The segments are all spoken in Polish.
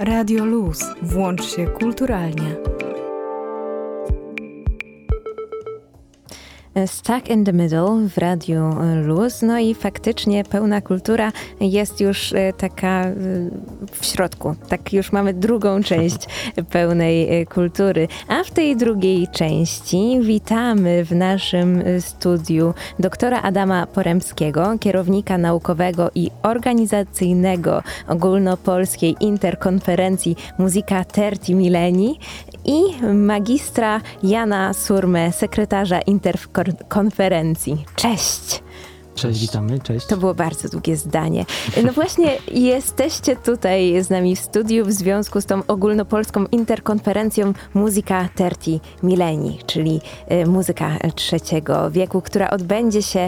Radio Luz. Włącz się kulturalnie. Stuck in the Middle w Radiu Luz. No i faktycznie pełna kultura jest już taka w środku. Tak już mamy drugą część pełnej kultury. A w tej drugiej części witamy w naszym studiu doktora Adama Poremskiego, kierownika naukowego i organizacyjnego ogólnopolskiej interkonferencji Muzyka Tertii Millenii i magistra Jana Surmę, sekretarza interkonferencji. Cześć! Cześć, witamy, cześć. To było bardzo długie zdanie. No właśnie, jesteście tutaj z nami w studiu w związku z tą ogólnopolską interkonferencją Muzyka Tertii Millenii, czyli muzyka trzeciego wieku, która odbędzie się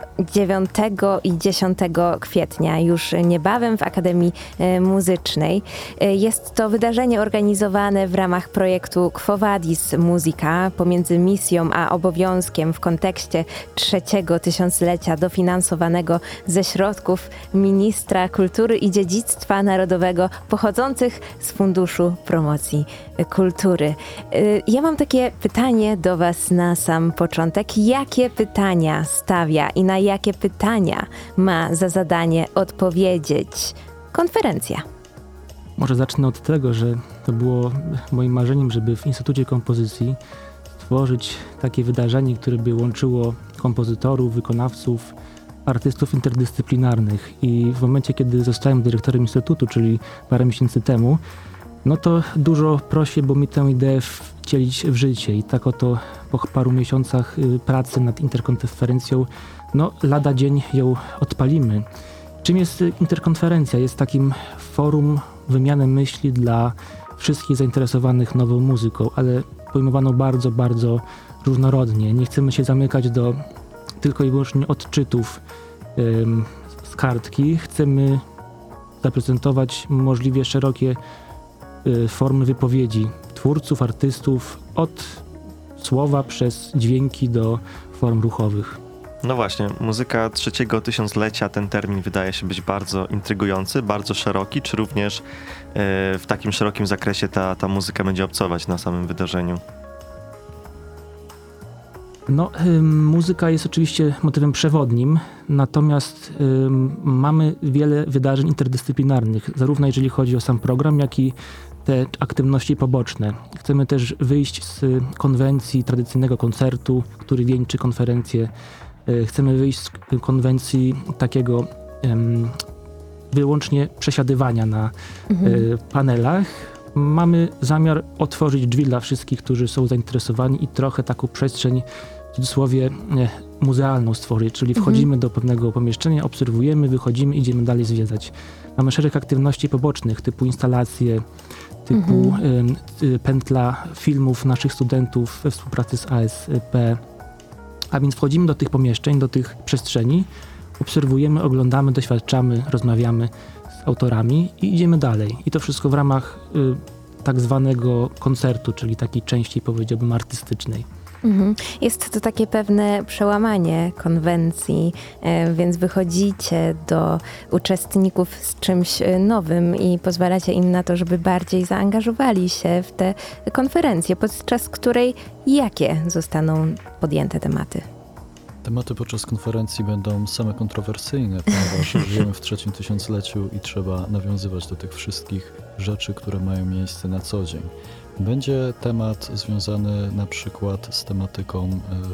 9 i 10 kwietnia, już niebawem w Akademii Muzycznej. Jest to wydarzenie organizowane w ramach projektu Quo Vadis Musica pomiędzy misją a obowiązkiem w kontekście trzeciego tysiąclecia dofinansowanego ze środków Ministra Kultury i Dziedzictwa Narodowego pochodzących z Funduszu Promocji Kultury. Ja mam takie pytanie do Was na sam początek. Jakie pytania stawia i na jakie pytania ma za zadanie odpowiedzieć konferencja? Może zacznę od tego, że to było moim marzeniem, żeby w Instytucie Kompozycji stworzyć takie wydarzenie, które by łączyło kompozytorów, wykonawców, artystów interdyscyplinarnych. I w momencie, kiedy zostałem dyrektorem Instytutu, czyli parę miesięcy temu, no to dużo prościej było mi tę ideę wcielić w życie. I tak oto po paru miesiącach pracy nad interkonferencją, no lada dzień ją odpalimy. Czym jest interkonferencja? Jest takim forum wymiany myśli dla wszystkich zainteresowanych nową muzyką, ale pojmowaną bardzo, bardzo różnorodnie. Nie chcemy się zamykać do tylko i wyłącznie odczytów z kartki. Chcemy zaprezentować możliwie szerokie formy wypowiedzi twórców, artystów, od słowa przez dźwięki do form ruchowych. No właśnie, muzyka trzeciego tysiąclecia, ten termin wydaje się być bardzo intrygujący, bardzo szeroki. Czy również w takim szerokim zakresie ta muzyka będzie obcować na samym wydarzeniu? No, muzyka jest oczywiście motywem przewodnim, natomiast mamy wiele wydarzeń interdyscyplinarnych, zarówno jeżeli chodzi o sam program, jak i te aktywności poboczne. Chcemy też wyjść z konwencji tradycyjnego koncertu, który wieńczy konferencję. Chcemy wyjść z konwencji takiego wyłącznie przesiadywania na panelach. Mamy zamiar otworzyć drzwi dla wszystkich, którzy są zainteresowani i trochę taką przestrzeń w cudzysłowie muzealną stworzyć, czyli wchodzimy do pewnego pomieszczenia, obserwujemy, wychodzimy, idziemy dalej zwiedzać. Mamy szereg aktywności pobocznych, typu instalacje, typu pętla filmów naszych studentów we współpracy z ASP. A więc wchodzimy do tych pomieszczeń, do tych przestrzeni, obserwujemy, oglądamy, doświadczamy, rozmawiamy z autorami i idziemy dalej. I to wszystko w ramach tak zwanego koncertu, czyli takiej części, powiedziałbym, artystycznej. Jest to takie pewne przełamanie konwencji, więc wychodzicie do uczestników z czymś nowym i pozwalacie im na to, żeby bardziej zaangażowali się w tę konferencję, podczas której jakie zostaną podjęte tematy? Tematy podczas konferencji będą same kontrowersyjne, ponieważ żyjemy w trzecim tysiącleciu i trzeba nawiązywać do tych wszystkich rzeczy, które mają miejsce na co dzień. Będzie temat związany na przykład z tematyką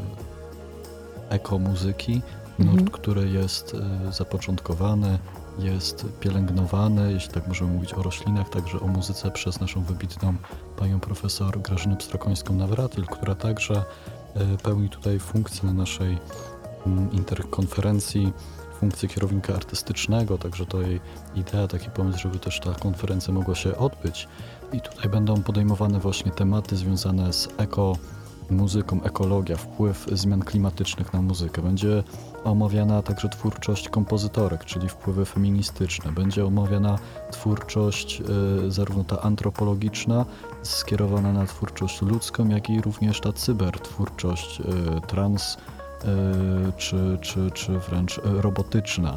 ekomuzyki, nurt, który jest zapoczątkowany, jest pielęgnowany, jeśli tak możemy mówić o roślinach, także o muzyce przez naszą wybitną panią profesor Grażynę Pstrokońską-Nawratil, która także pełni tutaj funkcję na naszej interkonferencji, funkcję kierownika artystycznego, także to jej idea, taki pomysł, żeby też ta konferencja mogła się odbyć. I tutaj będą podejmowane właśnie tematy związane z ekomuzyką, ekologia, wpływ zmian klimatycznych na muzykę. Będzie omawiana także twórczość kompozytorek, czyli wpływy feministyczne. Będzie omawiana twórczość zarówno ta antropologiczna, skierowana na twórczość ludzką, jak i również ta cybertwórczość trans czy wręcz robotyczna.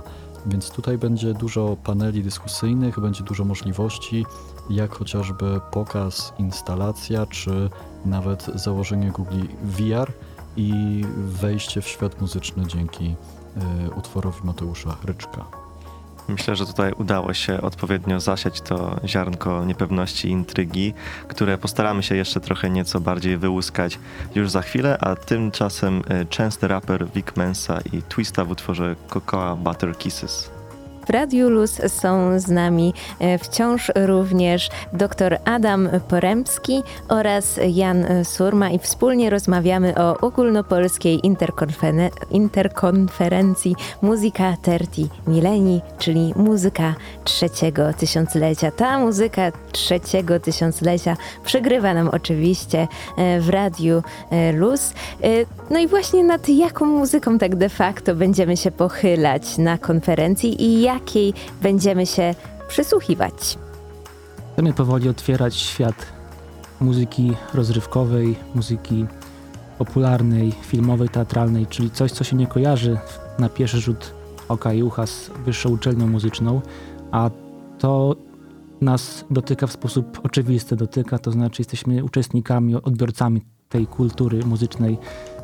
Więc tutaj będzie dużo paneli dyskusyjnych, będzie dużo możliwości, jak chociażby pokaz, instalacja, czy nawet założenie Google VR i wejście w świat muzyczny dzięki utworowi Mateusza Ryczka. Myślę, że tutaj udało się odpowiednio zasiać to ziarnko niepewności i intrygi, które postaramy się jeszcze trochę nieco bardziej wyłuskać już za chwilę, a tymczasem częsty raper Vic Mensa i Twista w utworze Cocoa Butter Kisses. W Radiu Luz są z nami wciąż również dr Adam Poremski oraz Jan Surma i wspólnie rozmawiamy o ogólnopolskiej interkonferencji Muzyka Tertii Milenii, czyli muzyka trzeciego tysiąclecia. Ta muzyka trzeciego tysiąclecia przegrywa nam oczywiście w Radiu Luz. No i właśnie nad jaką muzyką tak de facto będziemy się pochylać na konferencji i jakiej będziemy się przysłuchiwać. Chcemy powoli otwierać świat muzyki rozrywkowej, muzyki popularnej, filmowej, teatralnej, czyli coś, co się nie kojarzy na pierwszy rzut oka i ucha z wyższą uczelnią muzyczną, a to nas dotyka w sposób oczywisty, to znaczy jesteśmy uczestnikami, odbiorcami tej kultury muzycznej,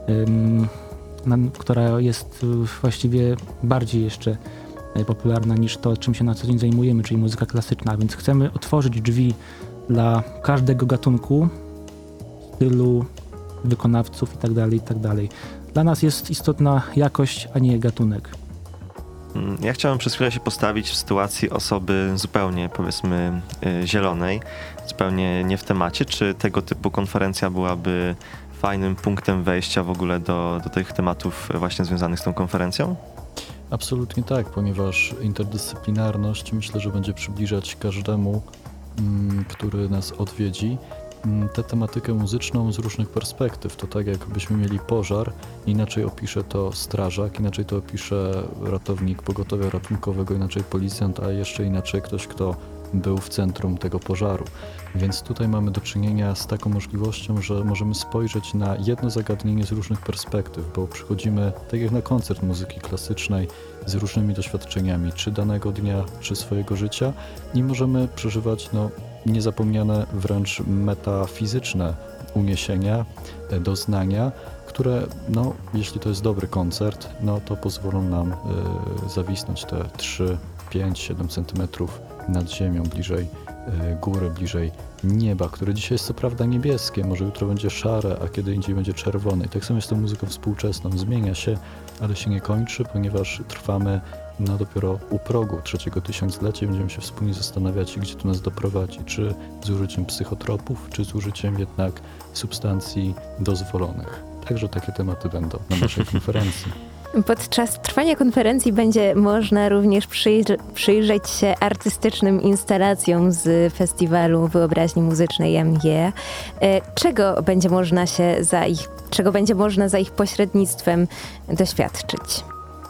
która jest właściwie bardziej jeszcze popularna niż to, czym się na co dzień zajmujemy, czyli muzyka klasyczna, więc chcemy otworzyć drzwi dla każdego gatunku, stylu, wykonawców itd., itd. Dla nas jest istotna jakość, a nie gatunek. Ja chciałem przez chwilę się postawić w sytuacji osoby zupełnie, powiedzmy, zielonej, zupełnie nie w temacie. Czy tego typu konferencja byłaby fajnym punktem wejścia w ogóle do tych tematów właśnie związanych z tą konferencją? Absolutnie tak, ponieważ interdyscyplinarność myślę, że będzie przybliżać każdemu, który nas odwiedzi, tę tematykę muzyczną z różnych perspektyw. To tak jakbyśmy mieli pożar, inaczej opisze to strażak, inaczej to opisze ratownik pogotowia ratunkowego, inaczej policjant, a jeszcze inaczej ktoś, kto był w centrum tego pożaru. Więc tutaj mamy do czynienia z taką możliwością, że możemy spojrzeć na jedno zagadnienie z różnych perspektyw, bo przychodzimy, tak jak na koncert muzyki klasycznej, z różnymi doświadczeniami, czy danego dnia, czy swojego życia i możemy przeżywać niezapomniane, wręcz metafizyczne uniesienia, doznania, które, jeśli to jest dobry koncert, to pozwolą nam zawisnąć te 3, 5, 7 centymetrów nad ziemią, bliżej góry, bliżej nieba, które dzisiaj jest co prawda niebieskie, może jutro będzie szare, a kiedy indziej będzie czerwone. I tak samo jest to muzyką współczesną. Zmienia się, ale się nie kończy, ponieważ trwamy dopiero u progu trzeciego tysiąclecia i będziemy się wspólnie zastanawiać, gdzie to nas doprowadzi, czy z użyciem psychotropów, czy z użyciem jednak substancji dozwolonych. Także takie tematy będą na naszej konferencji. Podczas trwania konferencji będzie można również przyjrzeć się artystycznym instalacjom z festiwalu wyobraźni muzycznej MG. Czego będzie można za ich pośrednictwem doświadczyć?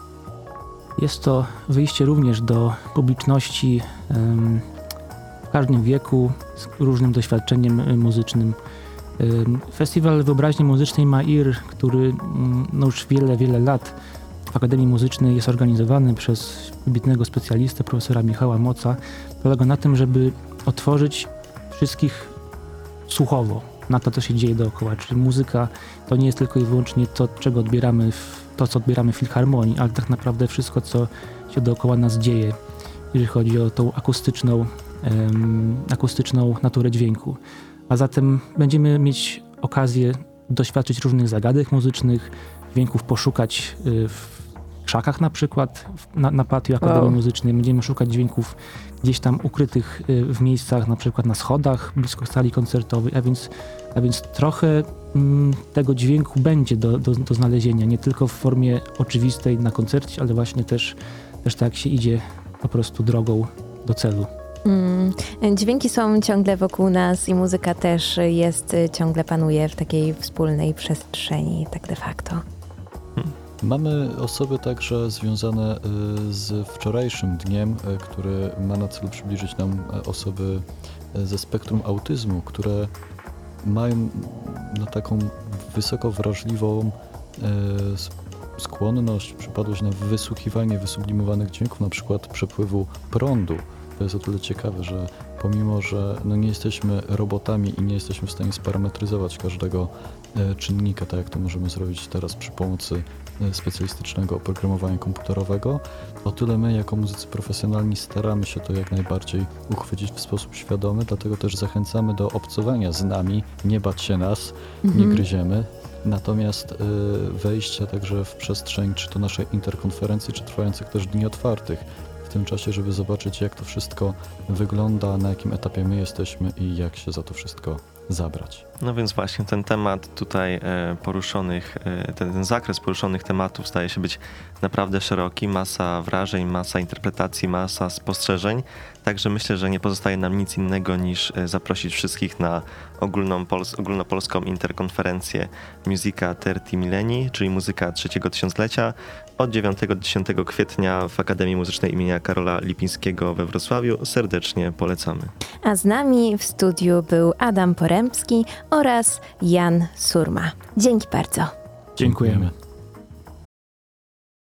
Jest to wyjście również do publiczności w każdym wieku, z różnym doświadczeniem muzycznym. Festiwal Wyobraźni Muzycznej MAIR, który już wiele lat w Akademii Muzycznej jest organizowany przez wybitnego specjalistę, profesora Michała Moca, polega na tym, żeby otworzyć wszystkich słuchowo na to, co się dzieje dookoła. Czyli muzyka to nie jest tylko i wyłącznie to, co odbieramy w filharmonii, ale tak naprawdę wszystko, co się dookoła nas dzieje, jeżeli chodzi o tą akustyczną naturę dźwięku. A zatem będziemy mieć okazję doświadczyć różnych zagadek muzycznych, dźwięków poszukać w krzakach na przykład, na patio Akademii Muzycznej. Będziemy szukać dźwięków gdzieś tam ukrytych w miejscach, na przykład na schodach, blisko sali koncertowej, a więc trochę tego dźwięku będzie do znalezienia, nie tylko w formie oczywistej na koncercie, ale właśnie też tak się idzie po prostu drogą do celu. Dźwięki są ciągle wokół nas i muzyka też ciągle panuje w takiej wspólnej przestrzeni, tak de facto. Mamy osoby także związane z wczorajszym dniem, który ma na celu przybliżyć nam osoby ze spektrum autyzmu, które mają taką wysoko wrażliwą skłonność, przypadłość na wysłuchiwanie wysublimowanych dźwięków, na przykład przepływu prądu. To jest o tyle ciekawe, że pomimo, że nie jesteśmy robotami i nie jesteśmy w stanie sparametryzować każdego czynnika, tak jak to możemy zrobić teraz przy pomocy specjalistycznego oprogramowania komputerowego, o tyle my jako muzycy profesjonalni staramy się to jak najbardziej uchwycić w sposób świadomy, dlatego też zachęcamy do obcowania z nami, nie bać się nas, nie gryziemy. Natomiast wejście także w przestrzeń, czy to naszej interkonferencji, czy trwających też dni otwartych, w tym czasie, żeby zobaczyć, jak to wszystko wygląda, na jakim etapie my jesteśmy i jak się za to wszystko zabrać. No więc właśnie ten temat tutaj poruszonych, ten zakres poruszonych tematów staje się być naprawdę szeroki, masa wrażeń, masa interpretacji, masa spostrzeżeń, także myślę, że nie pozostaje nam nic innego niż zaprosić wszystkich na ogólnopolską interkonferencję Musica Tertii Millenii, czyli muzyka trzeciego tysiąclecia, od 9 do 10 kwietnia w Akademii Muzycznej imienia Karola Lipińskiego we Wrocławiu. Serdecznie polecamy. A z nami w studiu był Adam Porębski oraz Jan Surma. Dzięki bardzo. Dziękujemy.